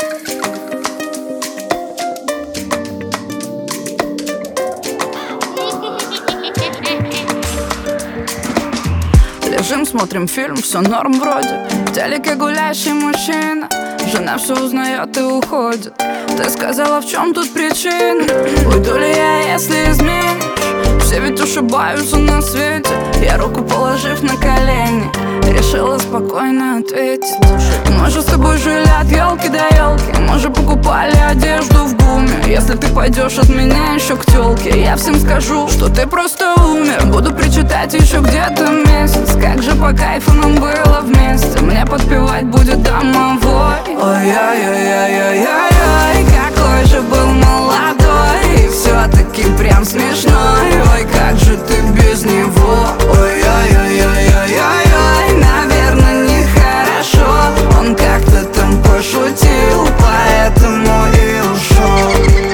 Лежим, смотрим фильм, все норм вроде. В телеке гулящий мужчина. Жена все узнает и уходит. Ты сказала, в чем тут причина? Уйду ли я, если изменишь? Все ведь ошибаются на свете. Я руку положив на колени, решила спокойно ответить. Мы же с тобой жили от елки до елки. Мы же покупали одежду в ГУМе. Если ты пойдешь от меня еще к тёлке, я всем скажу, что ты просто умер. Буду причитать еще где-то месяц. Как же по кайфу нам было вместе. Мне подпевать будет домовой. Ой-ой-ой-ой-ой-ой, какой же был молодой. И все-таки прям смешной. Ой, как же ты без него. Ой-ой-ой-ой-ой-ой, наверное, нехорошо. Он как-то там пошутил, поэтому и ушел.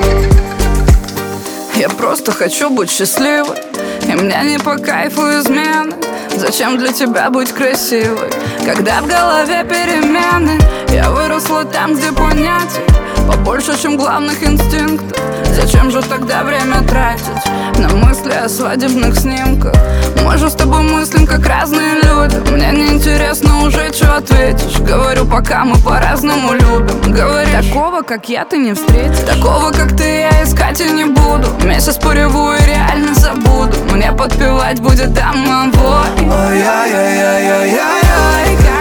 Я просто хочу быть счастливой, и мне не по кайфу измены. Зачем для тебя быть красивой, когда в голове перемены? Я выросла там, где понятий побольше, чем главных инстинктов. Зачем же тогда время тратить на мысли о свадебных снимках? Мы же с тобой мыслим как разные люди. Мне неинтересно уже, что ответишь. Говорю, пока мы по-разному любим. Говоришь, такого, как я, ты не встретишь. Такого, как ты, я искать и не буду. Месяц пореву и реально забуду. Мне подпевать будет домовой. Ой-ой-ой-ой-ой-ой,